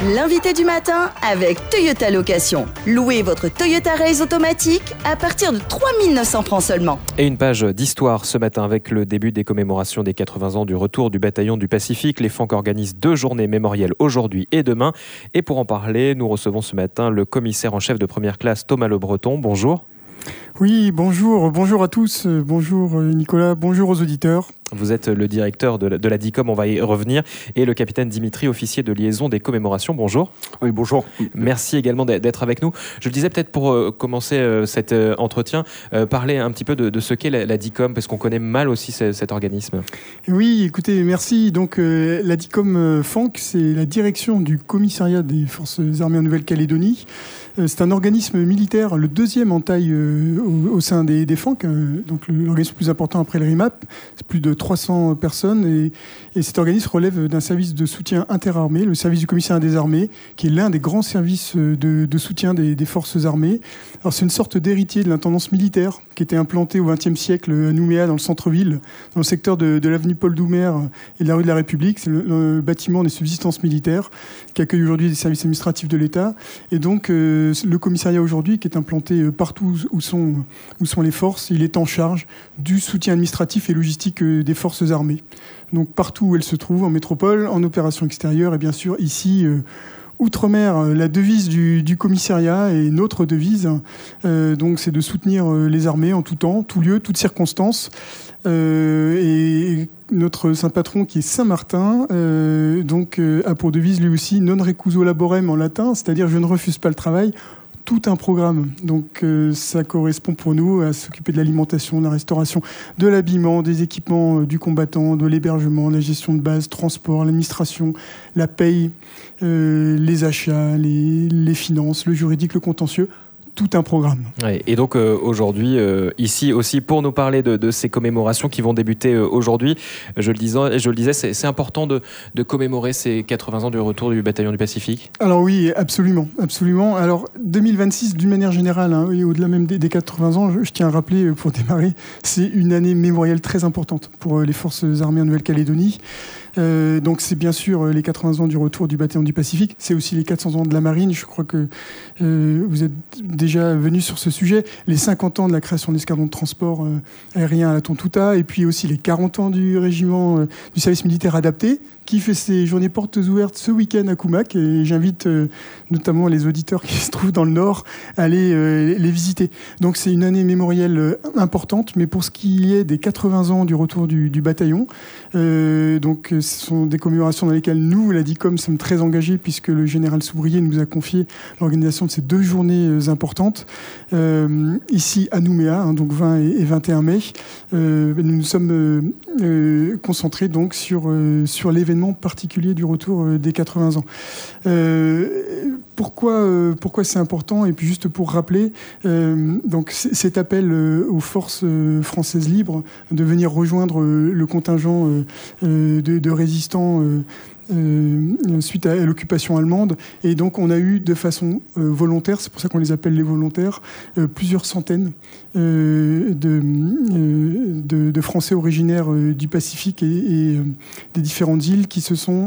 L'invité du matin avec Toyota Location. Louez votre Toyota Race automatique à partir de 3 900 francs seulement. Et une page d'histoire ce matin avec le début des commémorations des 80 ans du retour du bataillon du Pacifique. Les FANC organisent 2 journées mémorielles aujourd'hui et demain. Et pour en parler, nous recevons ce matin le commissaire en chef de première classe Thomas Le Breton. Bonjour. Oui, bonjour à tous, bonjour Nicolas, bonjour aux auditeurs. Vous êtes le directeur de la DICOM, on va y revenir, et le capitaine Dimitri, officier de liaison des commémorations. Bonjour. Oui, bonjour. Merci également d'être avec nous. Je le disais peut-être pour commencer cet entretien, parler un petit peu de ce qu'est la DICOM, parce qu'on connaît mal aussi cet organisme. Oui, écoutez, merci. Donc la DICOM FANC, c'est la direction du commissariat des forces armées en Nouvelle-Calédonie. C'est un organisme militaire, le deuxième en taille au sein des FANC, donc l'organisme le plus important après le RIMAP. C'est plus de 300 personnes et cet organisme relève d'un service de soutien interarmé, le service du commissariat des armées, qui est l'un des grands services de soutien des forces armées. Alors c'est une sorte d'héritier de l'intendance militaire qui était implantée au XXe siècle à Nouméa, dans le centre-ville, dans le secteur de l'avenue Paul Doumer et de la rue de la République. C'est le bâtiment des subsistances militaires qui accueille aujourd'hui des services administratifs de l'État. Et donc le commissariat aujourd'hui, qui est implanté partout où sont les forces, il est en charge du soutien administratif et logistique des forces armées. Donc partout où elles se trouvent, en métropole, en opération extérieure et bien sûr ici, outre-mer, la devise du commissariat et notre devise, donc c'est de soutenir les armées en tout temps, tout lieu, toutes circonstances. Et notre saint patron, qui est Saint-Martin, a pour devise lui aussi non recuso laborem en latin, c'est-à-dire je ne refuse pas le travail. Tout un programme. Donc ça correspond pour nous à s'occuper de l'alimentation, de la restauration, de l'habillement, des équipements du combattant, de l'hébergement, la gestion de base, transport, l'administration, la paye, les achats, les finances, le juridique, le contentieux. Tout un programme. Ouais, et donc aujourd'hui, ici aussi, pour nous parler de ces commémorations qui vont débuter aujourd'hui, je le disais, c'est important de commémorer ces 80 ans du retour du bataillon du Pacifique. Alors oui, absolument. Alors 2026, d'une manière générale, et au-delà même des 80 ans, je tiens à rappeler pour démarrer, c'est une année mémorielle très importante pour les forces armées en Nouvelle-Calédonie. Donc c'est bien sûr les 80 ans du retour du bataillon du Pacifique, c'est aussi les 400 ans de la marine. Je crois que vous êtes déjà venu sur ce sujet, les 50 ans de la création de l'escadron de transport aérien à la Tontouta, et puis aussi les 40 ans du régiment du service militaire adapté, qui fait ses journées portes ouvertes ce week-end à Koumak, et j'invite notamment les auditeurs qui se trouvent dans le Nord à aller les visiter. Donc c'est une année mémorielle importante, mais pour ce qui est des 80 ans du retour du bataillon, donc ce sont des commémorations dans lesquelles nous, la DICOM, sommes très engagés, puisque le général Soubrier nous a confié l'organisation de ces 2 journées importantes, ici à Nouméa, donc 20 et 21 mai. Nous nous sommes concentrés donc sur l'événement particulier du retour des 80 ans. Pourquoi c'est important? Et puis juste pour rappeler, donc cet appel aux forces françaises libres de venir rejoindre le contingent de résistants suite à l'occupation allemande. Et donc on a eu de façon volontaire, c'est pour ça qu'on les appelle les volontaires, plusieurs centaines de Français originaires du Pacifique et des différentes îles qui se sont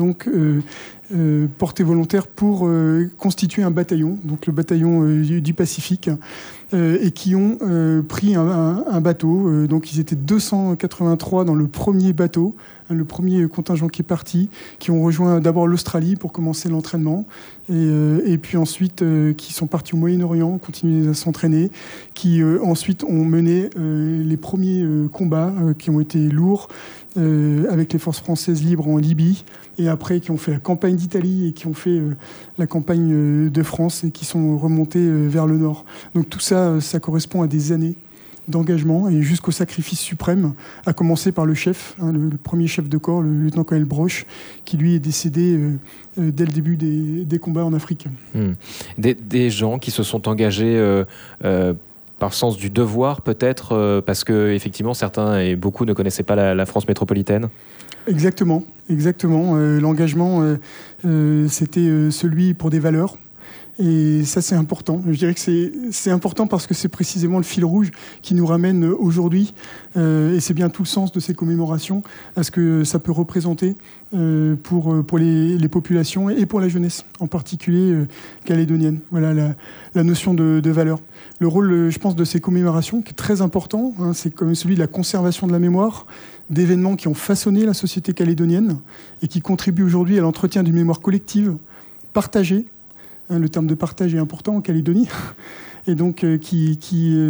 portés volontaires pour constituer un bataillon, donc le bataillon du Pacifique, et qui ont pris un bateau. Donc ils étaient 283 dans le premier bateau, le premier contingent qui est parti, qui ont rejoint d'abord l'Australie pour commencer l'entraînement, et puis ensuite qui sont partis au Moyen-Orient, continuer à s'entraîner, qui ensuite ont mené les premiers combats qui ont été lourds avec les forces françaises libres en Libye, et après qui ont fait la campagne d'Italie et qui ont fait la campagne de France et qui sont remontés vers le nord. Donc tout ça, ça correspond à des années d'engagement et jusqu'au sacrifice suprême, à commencer par le chef, le premier chef de corps, le lieutenant-colonel Broche, qui lui est décédé dès le début des combats en Afrique. Des gens qui se sont engagés par sens du devoir, peut-être, parce que effectivement certains et beaucoup ne connaissaient pas la France métropolitaine. Exactement. L'engagement, c'était celui pour des valeurs. Et ça, c'est important. Je dirais que c'est important parce que c'est précisément le fil rouge qui nous ramène aujourd'hui, et c'est bien tout le sens de ces commémorations, à ce que ça peut représenter pour les populations et pour la jeunesse, en particulier calédonienne. Voilà la notion de valeur. Le rôle, je pense, de ces commémorations, qui est très important, c'est comme celui de la conservation de la mémoire, d'événements qui ont façonné la société calédonienne et qui contribuent aujourd'hui à l'entretien d'une mémoire collective, partagée. Le terme de partage est important en Calédonie, et donc qui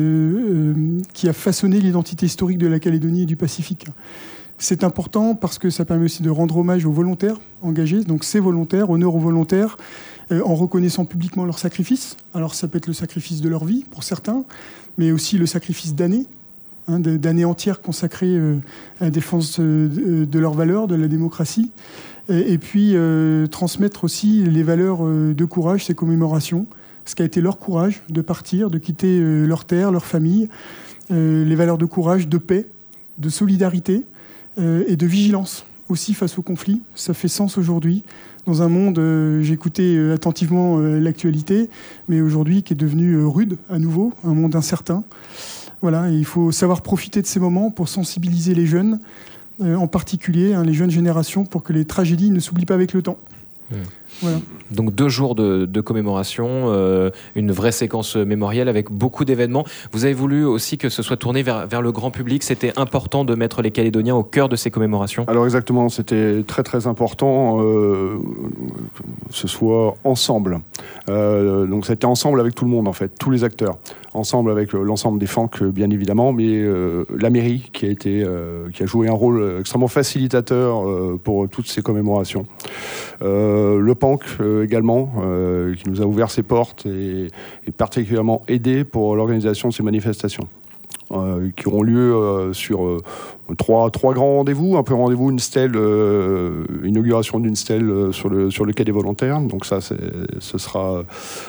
a façonné l'identité historique de la Calédonie et du Pacifique. C'est important parce que ça permet aussi de rendre hommage aux volontaires engagés, donc ces volontaires, honneur aux volontaires, en reconnaissant publiquement leur sacrifice. Alors ça peut être le sacrifice de leur vie pour certains, mais aussi le sacrifice d'années, d'années entières consacrées à la défense de leurs valeurs, de la démocratie. Et puis transmettre aussi les valeurs de courage, ces commémorations, ce qu'a été leur courage de partir, de quitter leur terre, leur famille, les valeurs de courage, de paix, de solidarité et de vigilance aussi face au conflit. Ça fait sens aujourd'hui dans un monde, j'ai écouté attentivement l'actualité, mais aujourd'hui qui est devenu rude à nouveau, un monde incertain. Voilà, et il faut savoir profiter de ces moments pour sensibiliser les jeunes, en particulier les jeunes générations, pour que les tragédies ne s'oublient pas avec le temps. Voilà. Donc 2 jours de commémoration, une vraie séquence mémorielle avec beaucoup d'événements. Vous avez voulu aussi que ce soit tourné vers le grand public. C'était important de mettre les Calédoniens au cœur de ces commémorations. Alors exactement, c'était très très important que ce soit ensemble. Donc c'était ensemble avec tout le monde en fait, tous les acteurs. Ensemble avec l'ensemble des FANC bien évidemment, mais la mairie qui a joué un rôle extrêmement facilitateur pour toutes ces commémorations. Le PANC également, qui nous a ouvert ses portes et particulièrement aidé pour l'organisation de ces manifestations. Qui auront lieu sur trois grands rendez-vous. Un premier rendez-vous, une stèle, inauguration d'une stèle sur le quai des volontaires. Donc ça, ce sera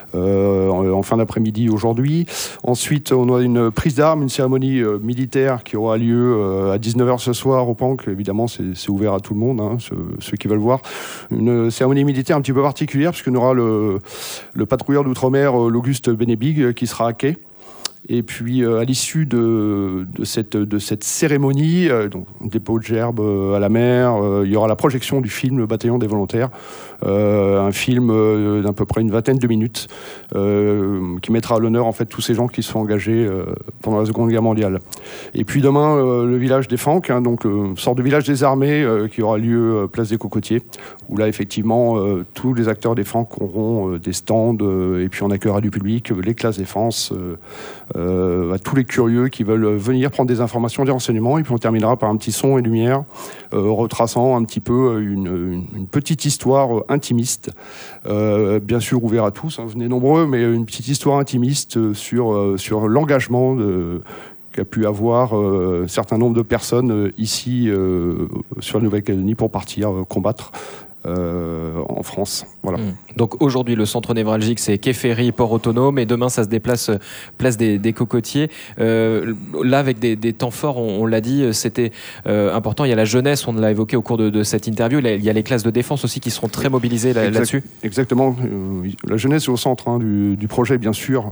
en fin d'après-midi aujourd'hui. Ensuite, on a une prise d'armes, une cérémonie militaire qui aura lieu à 19h ce soir au PANC. Évidemment, c'est ouvert à tout le monde, ceux qui veulent voir. Une cérémonie militaire un petit peu particulière, puisqu'on aura le patrouilleur d'outre-mer, l'Auguste Bénébig, qui sera à quai. Et puis à l'issue de cette cérémonie, donc dépôt de gerbes à la mer, il y aura la projection du film Le Bataillon des volontaires, un film d'à peu près une vingtaine de minutes qui mettra à l'honneur en fait tous ces gens qui se sont engagés pendant la Seconde Guerre mondiale. Et puis demain, le village des FANC, donc sorte de village des armées qui aura lieu place des Cocotiers, où là effectivement tous les acteurs des FANC auront des stands et puis on accueillera du public, les classes défense, à tous les curieux qui veulent venir prendre des informations, des renseignements, et puis on terminera par un petit son et lumière retraçant un petit peu une petite histoire intimiste, bien sûr ouvert à tous, venez nombreux, mais une petite histoire intimiste sur l'engagement qu'a pu avoir un certain nombre de personnes ici sur la Nouvelle-Calédonie pour partir combattre en France. Voilà. Donc aujourd'hui, le centre névralgique, c'est quai Ferry, port autonome, et demain, ça se déplace place des Cocotiers. Là, avec des temps forts, on l'a dit, c'était important. Il y a la jeunesse, on l'a évoqué au cours de cette interview. Il y a les classes de défense aussi qui seront très mobilisées là-dessus. Exactement. La jeunesse est au centre du projet, bien sûr.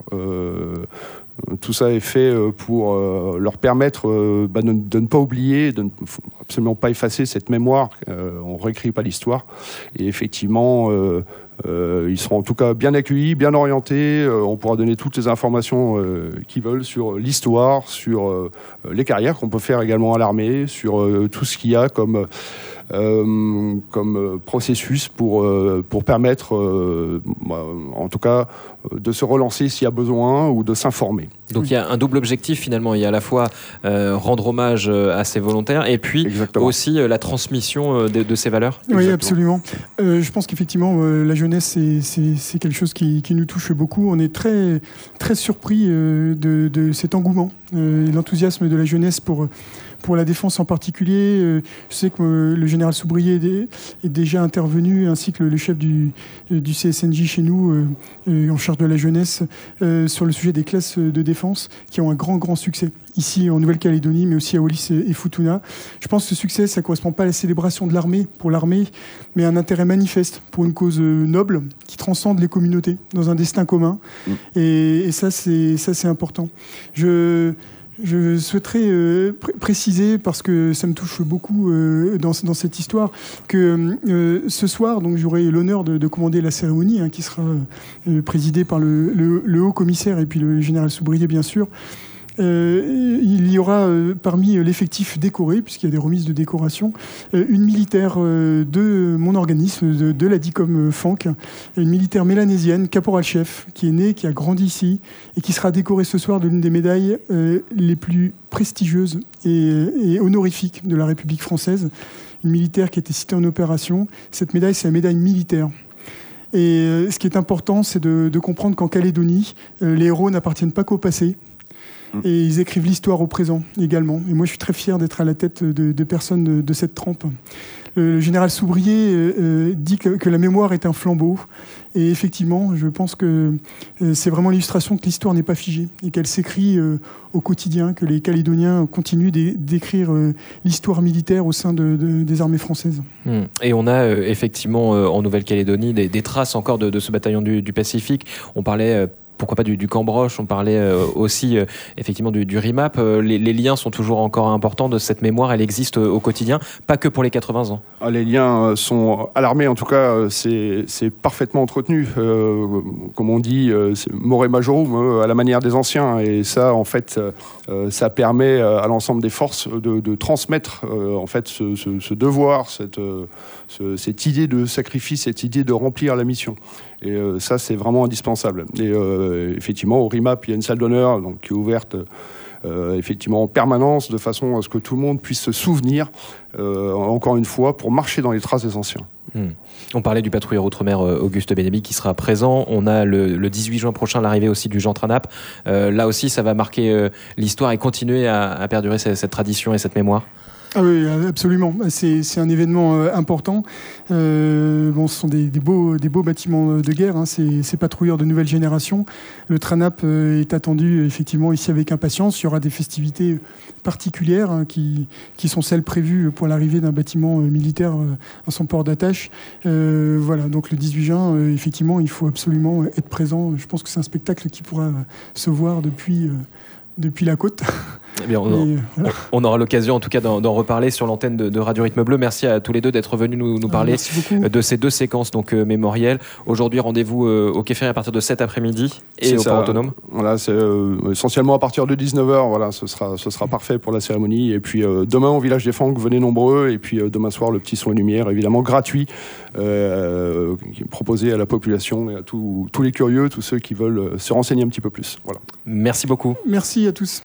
Tout ça est fait pour leur permettre de ne pas oublier, de ne absolument pas effacer cette mémoire. On ne réécrit pas l'histoire. Et effectivement, ils seront en tout cas bien accueillis, bien orientés. On pourra donner toutes les informations qu'ils veulent sur l'histoire, sur les carrières qu'on peut faire également à l'armée, sur tout ce qu'il y a comme processus pour permettre, en tout cas, de se relancer s'il y a besoin ou de s'informer. Donc il y a un double objectif finalement. Il y a à la fois rendre hommage à ces volontaires et puis aussi la transmission de ces valeurs. Oui, absolument. Je pense qu'effectivement, la jeunesse, c'est quelque chose qui nous touche beaucoup. On est très, très surpris de cet engouement, l'enthousiasme de la jeunesse pour la défense en particulier. Je sais que le général Soubrier est déjà intervenu, ainsi que le chef du CSNJ chez nous, en charge de la jeunesse, sur le sujet des classes de défense, qui ont un grand succès ici en Nouvelle-Calédonie, mais aussi à Wallis et Futuna. Je pense que ce succès, ça ne correspond pas à la célébration de l'armée, pour l'armée, mais à un intérêt manifeste pour une cause noble, qui transcende les communautés dans un destin commun. Et ça, c'est important. Je souhaiterais préciser, parce que ça me touche beaucoup dans cette histoire, que ce soir, donc j'aurai l'honneur de commander la cérémonie, qui sera présidée par le haut commissaire et puis le général Soubrier, bien sûr. Il y aura parmi l'effectif décoré, puisqu'il y a des remises de décoration, une militaire de mon organisme, de la DICOM FANC, une militaire mélanésienne, caporal-chef, qui est née, qui a grandi ici, et qui sera décorée ce soir de l'une des médailles les plus prestigieuses et honorifiques de la République française. Une militaire qui a été citée en opération. Cette médaille, c'est la médaille militaire. Et ce qui est important, c'est de comprendre qu'en Calédonie, les héros n'appartiennent pas qu'au passé, et ils écrivent l'histoire au présent également. Et moi, je suis très fier d'être à la tête de personnes de cette trempe. Le général Soubrier dit que la mémoire est un flambeau. Et effectivement, je pense que c'est vraiment l'illustration que l'histoire n'est pas figée et qu'elle s'écrit au quotidien, que les Calédoniens continuent d'écrire l'histoire militaire au sein des armées françaises. Et on a effectivement en Nouvelle-Calédonie des traces encore de ce bataillon du Pacifique. On parlait... pourquoi pas du Cambroche, on parlait aussi effectivement du RIMAP. Les liens sont toujours encore importants de cette mémoire, elle existe au quotidien, pas que pour les 80 ans. Les liens sont à l'armée, en tout cas, c'est parfaitement entretenu. Comme on dit, c'est more majorum, à la manière des anciens. Et ça, en fait, ça permet à l'ensemble des forces de transmettre en fait ce devoir, cette idée de sacrifice, cette idée de remplir la mission. Et ça, c'est vraiment indispensable. Et effectivement, au RIMAP, il y a une salle d'honneur qui est ouverte effectivement en permanence, de façon à ce que tout le monde puisse se souvenir, encore une fois, pour marcher dans les traces des anciens. On parlait du patrouilleur outre-mer Auguste Bénébi qui sera présent. On a le 18 juin prochain l'arrivée aussi du Jean Tranap. Là aussi, ça va marquer l'histoire et continuer à perdurer cette tradition et cette mémoire. Ah oui, absolument. C'est un événement important. Ce sont des beaux bâtiments de guerre, ces patrouilleurs de nouvelle génération. Le Tranap est attendu effectivement ici avec impatience. Il y aura des festivités particulières qui sont celles prévues pour l'arrivée d'un bâtiment militaire à son port d'attache. Voilà, donc le 18 juin, effectivement, il faut absolument être présent. Je pense que c'est un spectacle qui pourra se voir depuis la côte. Eh bien, on aura l'occasion en tout cas d'en reparler sur l'antenne de Radio Rythme Bleu. Merci à tous les deux d'être venus nous parler de ces deux séquences mémorielles. Aujourd'hui, rendez-vous au Quai Ferré à partir de cet après-midi et au port autonome. Voilà, c'est essentiellement à partir de 19h. Voilà, ce sera parfait pour la cérémonie. Et puis demain au village des Fanques, venez nombreux. Et puis demain soir, le petit son et lumière, évidemment gratuit, proposé à la population et à tous les curieux, tous ceux qui veulent se renseigner un petit peu plus. Voilà. Merci beaucoup. Merci à tous.